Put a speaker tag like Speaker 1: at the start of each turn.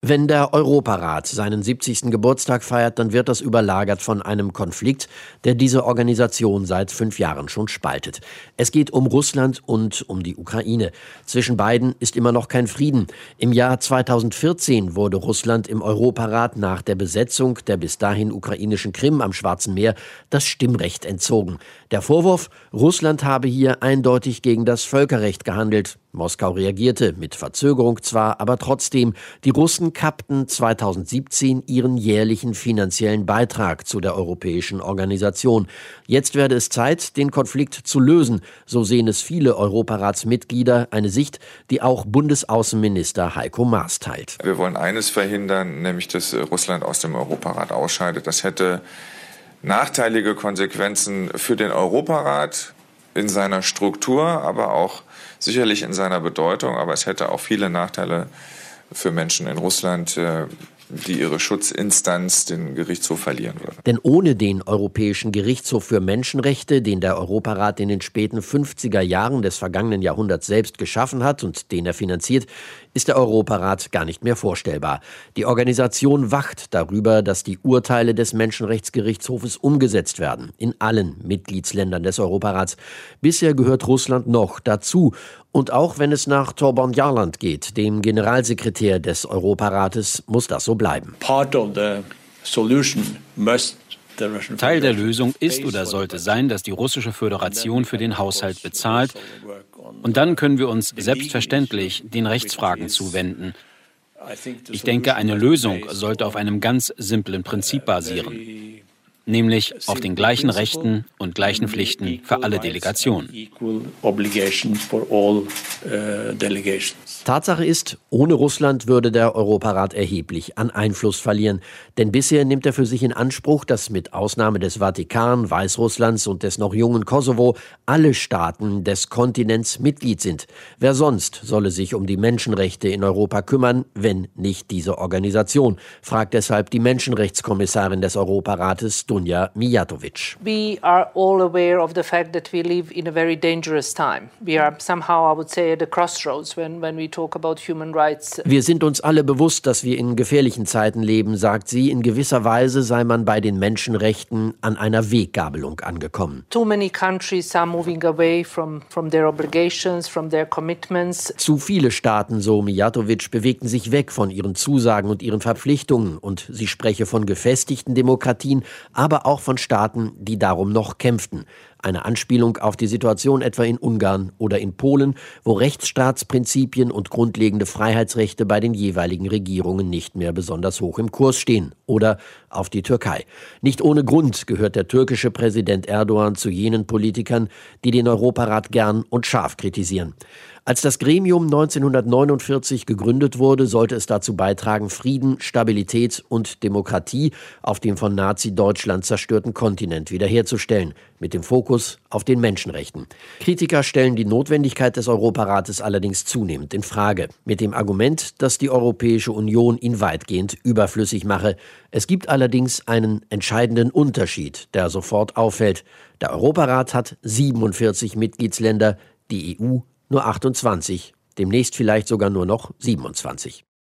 Speaker 1: Wenn der Europarat seinen 70. Geburtstag feiert, dann wird das überlagert von einem Konflikt, der diese Organisation seit 5 Jahren schon spaltet. Es geht um Russland und um die Ukraine. Zwischen beiden ist immer noch kein Frieden. Im Jahr 2014 wurde Russland im Europarat nach der Besetzung der bis dahin ukrainischen Krim am Schwarzen Meer das Stimmrecht entzogen. Der Vorwurf, Russland habe hier eindeutig gegen das Völkerrecht gehandelt. Moskau reagierte, mit Verzögerung zwar, aber trotzdem. Die Russen kappten 2017 ihren jährlichen finanziellen Beitrag zu der europäischen Organisation. Jetzt werde es Zeit, den Konflikt zu lösen. So sehen es viele Europaratsmitglieder, eine Sicht, die auch Bundesaußenminister Heiko Maas teilt.
Speaker 2: Wir wollen eines verhindern, nämlich dass Russland aus dem Europarat ausscheidet. Das hätte nachteilige Konsequenzen für den Europarat in seiner Struktur, aber auch sicherlich in seiner Bedeutung. Aber es hätte auch viele Nachteile für Menschen in Russland, die ihre Schutzinstanz, den Gerichtshof, verlieren würden.
Speaker 1: Denn ohne den Europäischen Gerichtshof für Menschenrechte, den der Europarat in den späten 50er Jahren des vergangenen Jahrhunderts selbst geschaffen hat und den er finanziert, ist der Europarat gar nicht mehr vorstellbar. Die Organisation wacht darüber, dass die Urteile des Menschenrechtsgerichtshofes umgesetzt werden, in allen Mitgliedsländern des Europarats. Bisher gehört Russland noch dazu. Und auch wenn es nach Thorbjørn Jagland geht, dem Generalsekretär des Europarates, muss das so bleiben.
Speaker 3: Teil der Lösung ist oder sollte sein, dass die russische Föderation für den Haushalt bezahlt. Und dann können wir uns selbstverständlich den Rechtsfragen zuwenden. Ich denke, eine Lösung sollte auf einem ganz simplen Prinzip basieren, nämlich auf den gleichen Rechten und gleichen Pflichten für alle Delegationen.
Speaker 1: Tatsache ist, ohne Russland würde der Europarat erheblich an Einfluss verlieren. Denn bisher nimmt er für sich in Anspruch, dass mit Ausnahme des Vatikan, Weißrusslands und des noch jungen Kosovo alle Staaten des Kontinents Mitglied sind. Wer sonst solle sich um die Menschenrechte in Europa kümmern, wenn nicht diese Organisation, fragt deshalb die Menschenrechtskommissarin des Europarates, Dunja Mijatović.
Speaker 4: We are all aware of the fact that we live in a very dangerous time. We are somehow, I would say, at a crossroads when we talk about human rights.
Speaker 1: Wir sind uns alle bewusst, dass wir in gefährlichen Zeiten leben, sagt sie. In gewisser Weise sei man bei den Menschenrechten an einer Weggabelung angekommen.
Speaker 4: Too many countries are moving away from their obligations, from their commitments.
Speaker 1: Zu viele Staaten, so Mijatović, bewegten sich weg von ihren Zusagen und ihren Verpflichtungen. Und sie spreche von gefestigten Demokratien, aber auch von Staaten, die darum noch kämpften. Eine Anspielung auf die Situation etwa in Ungarn oder in Polen, wo Rechtsstaatsprinzipien und grundlegende Freiheitsrechte bei den jeweiligen Regierungen nicht mehr besonders hoch im Kurs stehen. Oder auf die Türkei. Nicht ohne Grund gehört der türkische Präsident Erdogan zu jenen Politikern, die den Europarat gern und scharf kritisieren. Als das Gremium 1949 gegründet wurde, sollte es dazu beitragen, Frieden, Stabilität und Demokratie auf dem von Nazi-Deutschland zerstörten Kontinent wiederherzustellen, mit dem Fokus auf den Menschenrechten. Kritiker stellen die Notwendigkeit des Europarates allerdings zunehmend in Frage, mit dem Argument, dass die Europäische Union ihn weitgehend überflüssig mache. Es gibt allerdings einen entscheidenden Unterschied, der sofort auffällt. Der Europarat hat 47 Mitgliedsländer, die EU nur 28, demnächst vielleicht sogar nur noch 27.